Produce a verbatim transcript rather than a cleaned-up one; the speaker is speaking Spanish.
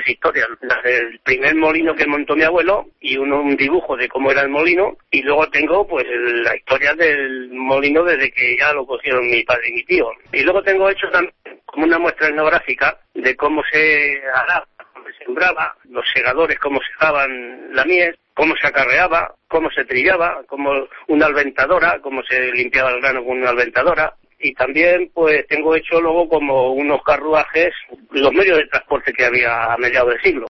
tres historias. La del primer molino que montó mi abuelo y uno, un dibujo de cómo era el molino, y luego tengo pues la historia del molino desde que ya lo cogieron mi padre y mi tío. Y luego tengo hecho también como una muestra etnográfica de cómo se araba, cómo se sembraba, los segadores, cómo segaban la mies, cómo se acarreaba, cómo se trillaba, como una alventadora, cómo se limpiaba el grano con una alventadora. Y también pues tengo hecho luego como unos carruajes, los medios de transporte que había a mediados del siglo.